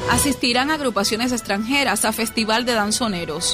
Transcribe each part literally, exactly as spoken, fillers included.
Asistirán agrupaciones extranjeras a Festival de Danzoneros.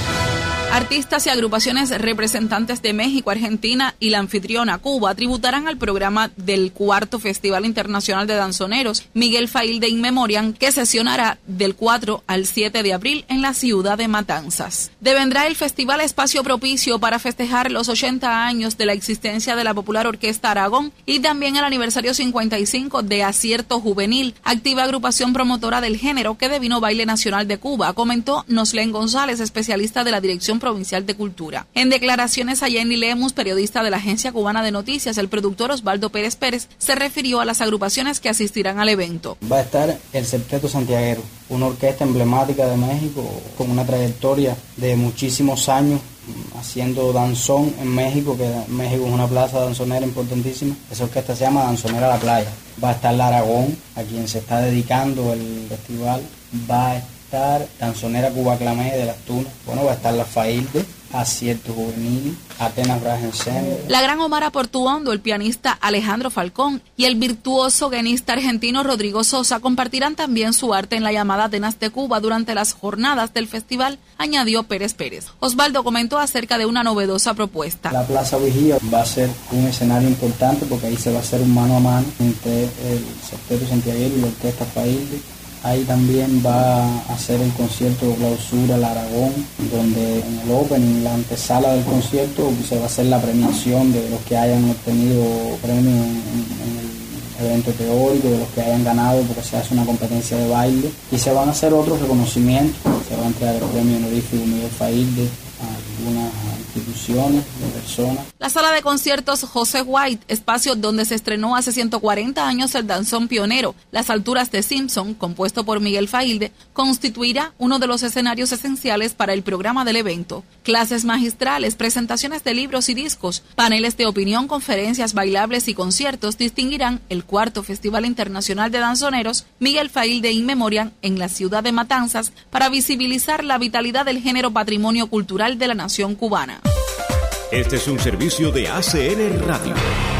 Artistas y agrupaciones representantes de México, Argentina y la anfitriona Cuba tributarán al programa del cuarto Festival Internacional de Danzoneros Miguel Faílde In Memoriam, que sesionará del cuatro al siete de abril en la ciudad de Matanzas. Devendrá el festival espacio propicio para festejar los ochenta años de la existencia de la popular Orquesta Aragón y también el aniversario cincuenta y cinco de Acierto Juvenil, activa agrupación promotora del género que devino Baile Nacional de Cuba, comentó Noslén González, especialista de la Dirección Provincial de Cultura. En declaraciones a Jenny Lemus, periodista de la Agencia Cubana de Noticias, el productor Osvaldo Pérez Pérez se refirió a las agrupaciones que asistirán al evento. Va a estar el Septeto Santiaguero, una orquesta emblemática de México con una trayectoria de muchísimos años haciendo danzón en México, que México es una plaza danzonera importantísima. Esa orquesta se llama Danzonera La Playa. Va a estar la Aragón, a quien se está dedicando el festival. Va a estar Danzonera Cuba Clamé de las Tunas. Bueno, va a estar la Faílde, Acierto Juvenil, Atenas Bragensen. La gran Omara Portuondo, el pianista Alejandro Falcón y el virtuoso guitarrista argentino Rodrigo Sosa compartirán también su arte en la llamada Atenas de Cuba durante las jornadas del festival, añadió Pérez Pérez. Osvaldo comentó acerca de una novedosa propuesta. La Plaza Vigía va a ser un escenario importante porque ahí se va a hacer un mano a mano entre el Septeto Santiaguero y la Orquesta Faílde. Ahí también va a hacer el concierto de clausura el Aragón, donde en el opening, la antesala del concierto, se va a hacer la premiación de los que hayan obtenido premios en, en el evento teórico, de los que hayan ganado, porque se hace una competencia de baile, y se van a hacer otros reconocimientos. Se va a entregar el premio honorífico Miguel Faílde a algunas instituciones, de personas. La sala de conciertos José White, espacio donde se estrenó hace ciento cuarenta años el danzón pionero Las Alturas de Simpson, compuesto por Miguel Faílde, constituirá uno de los escenarios esenciales para el programa del evento. Clases magistrales, presentaciones de libros y discos, paneles de opinión, conferencias bailables y conciertos distinguirán el cuarto Festival Internacional de Danzoneros Miguel Faílde In Memoriam en la ciudad de Matanzas para visibilizar la vitalidad del género patrimonio cultural de la nación cubana. Este es un servicio de A C N Radio.